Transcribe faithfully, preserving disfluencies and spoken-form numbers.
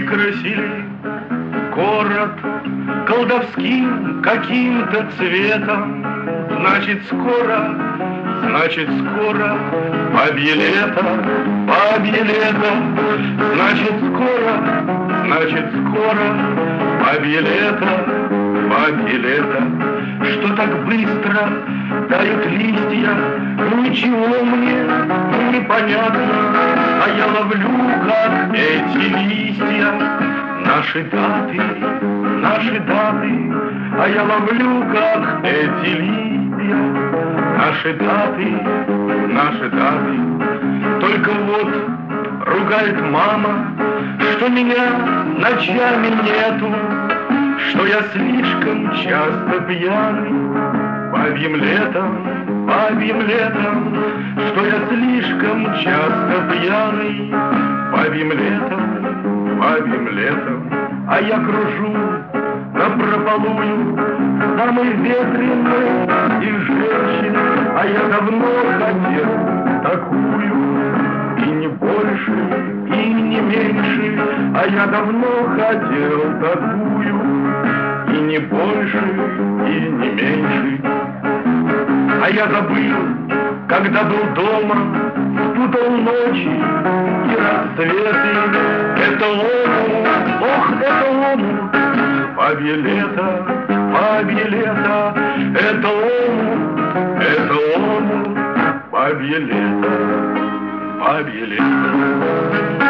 выкрасили город колдовским каким-то цветом. Значит, скоро, значит, скоро бабье лето, бабье лето. Значит, скоро, значит, скоро бабье лето, бабье лето. Что так быстро тают листья, ничего мне непонятно, а я ловлю, как эти листья, наши даты, наши даты, а я ловлю, как эти листья, наши даты, наши даты. Только вот ругает мама, что меня ночами нету, что я слишком часто пьяный. Бабьим летом, бабьим летом, что я слишком часто пьяный. Бабьим летом, бабьим летом, а я кружу напропалую самой ветреной из женщин, а я давно хотел такую, и не больше, и не меньше, а я давно хотел такую, и не больше, и не меньше. А я забыл, когда был дома, спутал ночи и рассветы. Это ому, ох, это ому, бабье лето, бабье лето. Это ому, это ому, бабье лето, бабье лето.